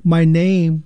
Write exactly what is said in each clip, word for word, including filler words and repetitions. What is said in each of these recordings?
my name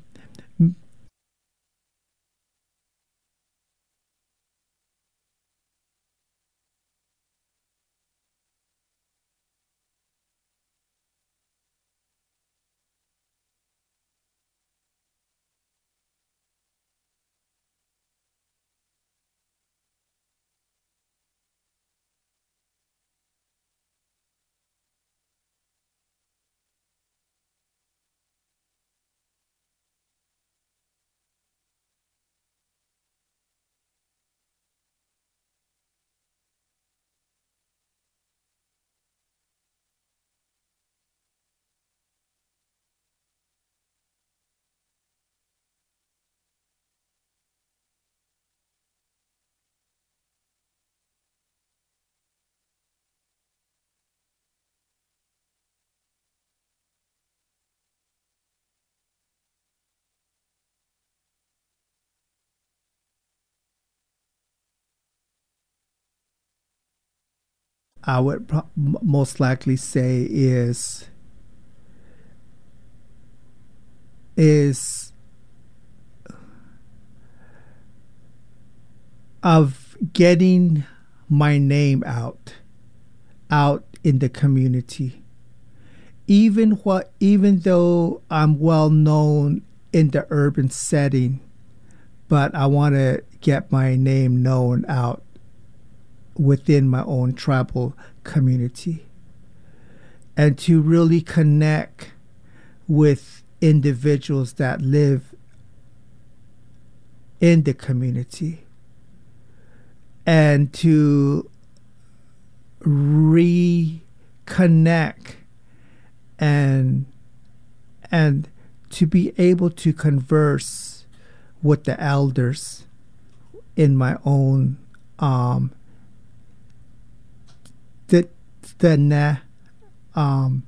I would pro- most likely say is is of getting my name out out in the community. Even what even though I'm well known in the urban setting, but I want to get my name known out within my own tribal community, and to really connect with individuals that live in the community, and to reconnect and and to be able to converse with the elders in my own um the the na um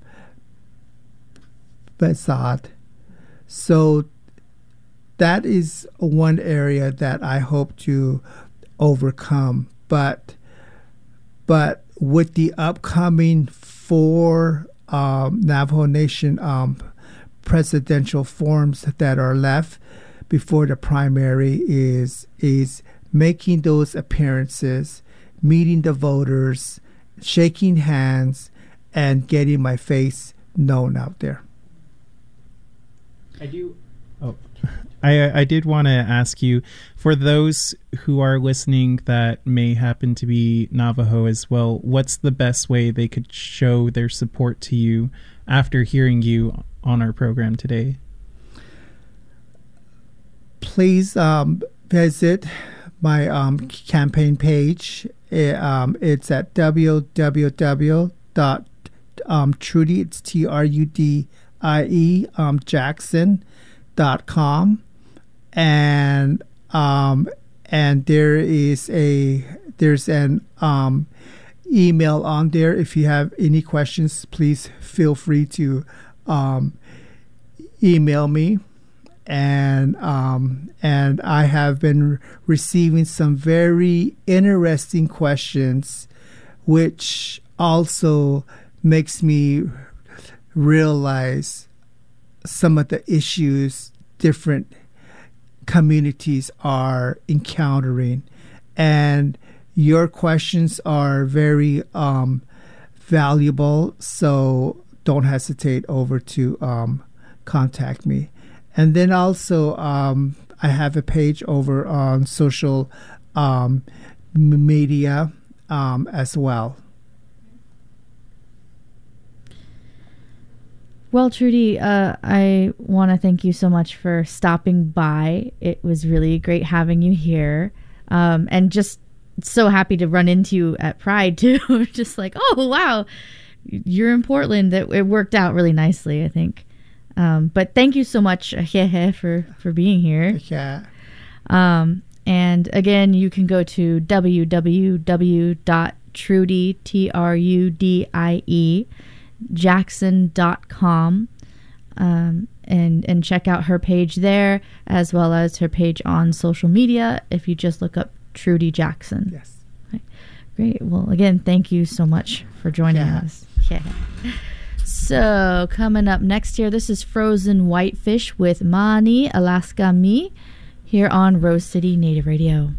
Besad. So that is one area that I hope to overcome. But but with the upcoming four um, Navajo Nation um, presidential forms that are left before the primary is is making those appearances, meeting the voters, shaking hands, and getting my face known out there. I do. Oh, I I did want to ask you, for those who are listening that may happen to be Navajo as well, what's the best way they could show their support to you after hearing you on our program today? Please um, visit my um, campaign page. It, um, it's at w w w dot trudy, it's T R U D I E, um, Jackson dot com, and um, and there is a there's an um, email on there. If you have any questions, please feel free to um, email me. And um, and I have been receiving some very interesting questions, which also makes me realize some of the issues different communities are encountering. And your questions are very um, valuable, so don't hesitate over to um, contact me. And then also, um, I have a page over on social um, media um, as well. Well, Trudy, uh, I want to thank you so much for stopping by. It was really great having you here. Um, and just so happy to run into you at Pride, too. Just like, oh, wow, you're in Portland. That it worked out really nicely, I think. Um, but thank you so much, Hehe, for, for being here. Yeah. Um, and again, you can go to w w w dot trudy, T R U D I E, Jackson dot com, um, and, and check out her page there, as well as her page on social media if you just look up Trudy Jackson. Yes. Okay. Great. Well, again, thank you so much for joining yeah. us. Yeah. So, coming up next here, this is Frozen Whitefish with Mani, Alaska Me, here on Rose City Native Radio.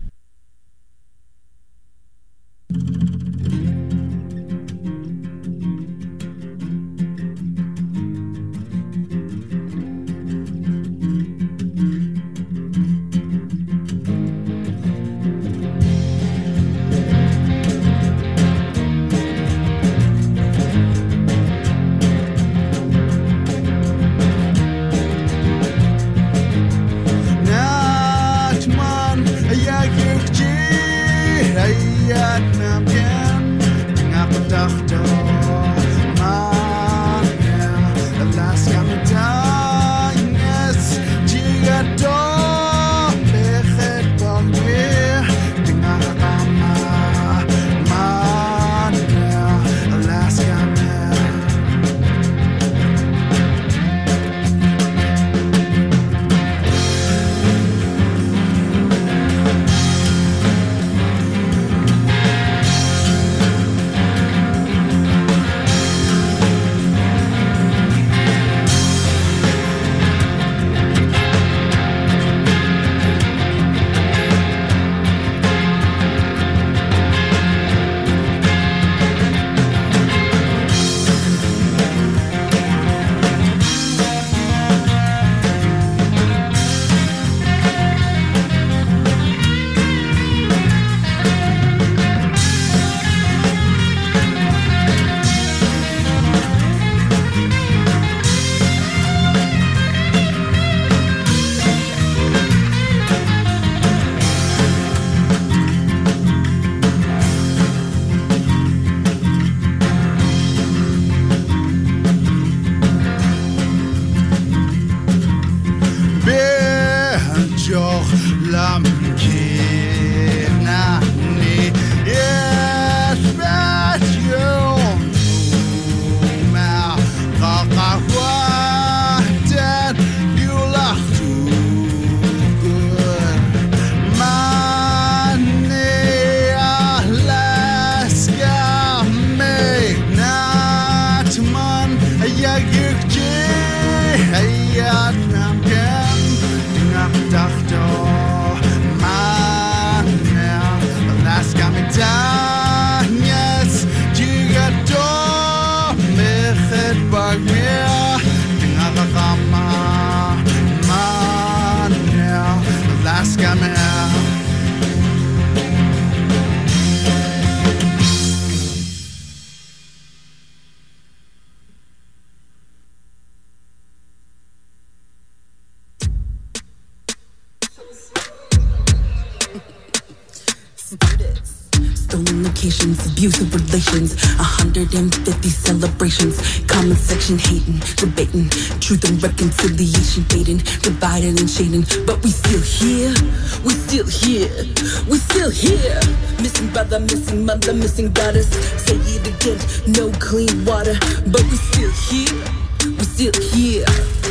Abusive relations, one hundred fifty celebrations, comment section hating, debating, truth and reconciliation baiting, dividing and shading, but we still here, we still here, we still here. Missing brother, missing mother, missing goddess. Say it again, no clean water, but we still here, we still here.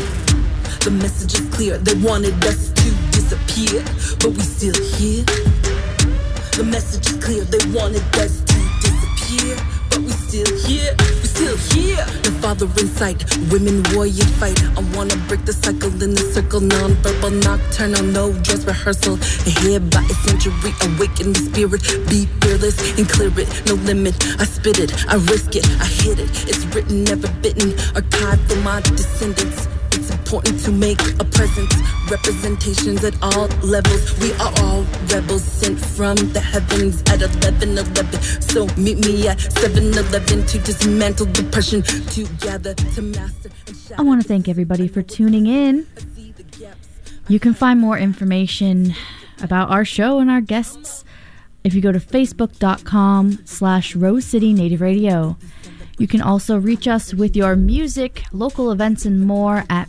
The message is clear, they wanted us to disappear, but we still here. The message is clear, they wanted us to disappear, but we still here, we still here. The father in sight, women warrior fight. I wanna break the cycle in the circle, non-verbal nocturnal, no dress rehearsal. Ahead by a century, awaken the spirit, be fearless and clear it, no limit. I spit it, I risk it, I hit it. It's written, never bitten, archived for my descendants. It's important to make a presence, representations at all levels. We are all rebels sent from the heavens at eleven eleven. So meet me at seven eleven to dismantle depression, to gather, to master. I want to thank everybody for tuning in. You can find more information about our show and our guests if you go to facebook.com slash Rose City Native Radio. You can also reach us with your music, local events, and more at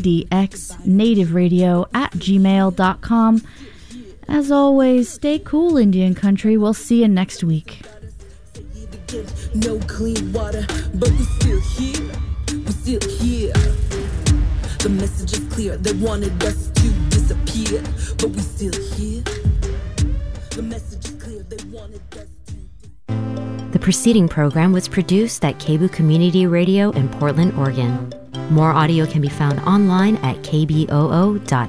pdxnativeradio at gmail dot com. As always, stay cool, Indian country. We'll see you next week. No clean water, but we still here. We still here. The message is clear. They wanted us to disappear, but we still here. The message is clear. They wanted us to. The preceding program was produced at K B O O Community Radio in Portland, Oregon. More audio can be found online at k b o o dot